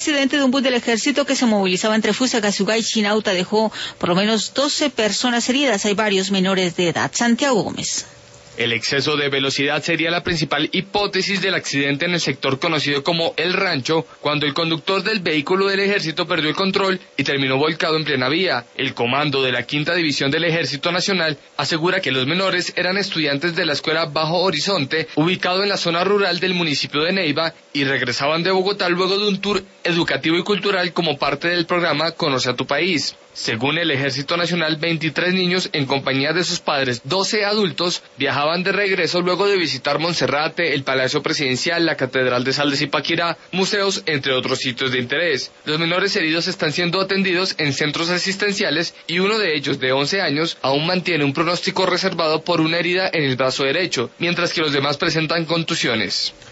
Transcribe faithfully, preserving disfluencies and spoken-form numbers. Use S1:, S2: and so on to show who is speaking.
S1: accidente de un bus del ejército que se movilizaba entre Fusagasugá y Chinauta dejó por lo menos doce personas heridas. Hay varios menores de edad. Santiago Gómez.
S2: El exceso de velocidad sería la principal hipótesis del accidente en el sector conocido como El Rancho, cuando el conductor del vehículo del ejército perdió el control y terminó volcado en plena vía. El comando de la Quinta División del Ejército Nacional asegura que los menores eran estudiantes de la escuela Bajo Horizonte, ubicado en la zona rural del municipio de Neiva, y regresaban de Bogotá luego de un tour educativo y cultural como parte del programa Conoce a tu País. Según el Ejército Nacional, veintitrés niños en compañía de sus padres, doce adultos, viajaban de regreso luego de visitar Monserrate, el Palacio Presidencial, la Catedral de Sal de Zipaquirá, museos, entre otros sitios de interés. Los menores heridos están siendo atendidos en centros asistenciales y uno de ellos, de once años, aún mantiene un pronóstico reservado por una herida en el brazo derecho, mientras que los demás presentan contusiones.